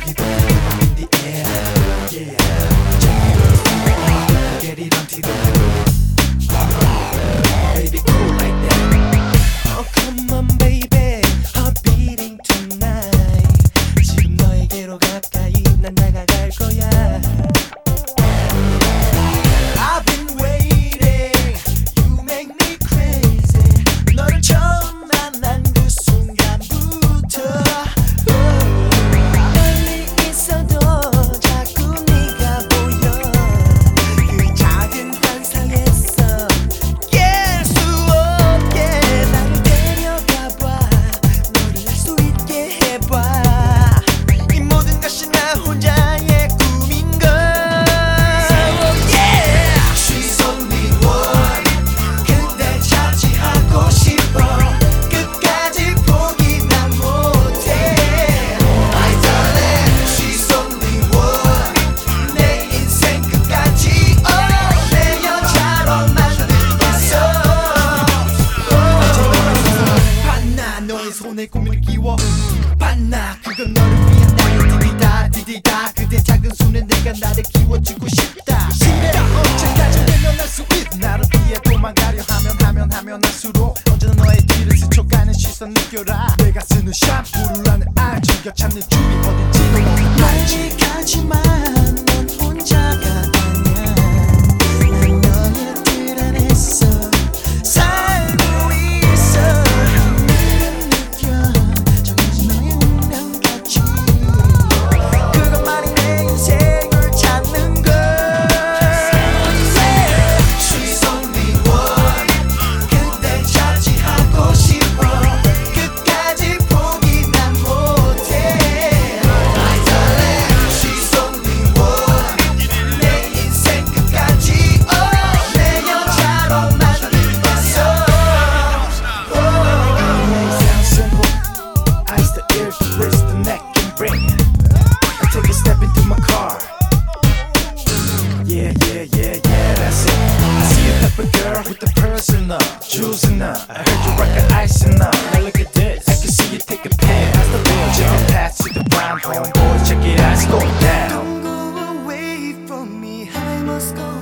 여기도 in the air, yeah. Get it on TV, baby cool like that. Oh come on baby, heart beating tonight. 지금 너에게로 가까이 난 다가갈 거야. I've been waiting, you make me crazy. 너를 처음 만난 그 순간부터 멀리 있어도 자꾸 네가 보여. 그 작은 환상에서 깰 수 없게 나를 데려가봐. 너를 알 수 있게 해봐. 이 모든 것이 나 혼자의 꿈인걸. She's only one. 그댈 차지하고 싶어. 끝까지 포기 난 못해. My darling, she's only one. 내 인생 끝까지 내 여자로 만들겠어. 봤나 너의 손에 꿈을 끼워. 봤나 그건 너를 위한 나의 디디다 디디다. 그대 작은 손에 내가 나를 키워주고 싶다. 언제까지 외면할 수 있. 나를 피해 도망가려 하면 할수록 언제나 너의 뒤를 스쳐가는 시선 느껴라. 내가 쓰는 샴푸를 나는 알지. 겨 찾는 주위 어딘지도 너는 알지. 가지만 넌 혼자가 아니야. 난 너의 길 안에서 살고 있어. 내가 느껴 정해진 너의 운명같이. 그것만이 내 인생을 찾는 걸. She's only one. 그댈 차지하고 싶어. 끝까지 포기 난 못해. My darling, she's only one. 내 인생 끝까지 내 여자로 만들겠어. Sounds simple. Eyes to ears, wrist to neck and brain. I take a step into my car. Yeah, that's it. I see a type of girl with the personal choosing up. I heard you rock the icing up. Now look at this. I can see you take a pen. Pass the bill, check it pass to the brown homeboys. Check it out, it's going down. Don't go away from me. I must go.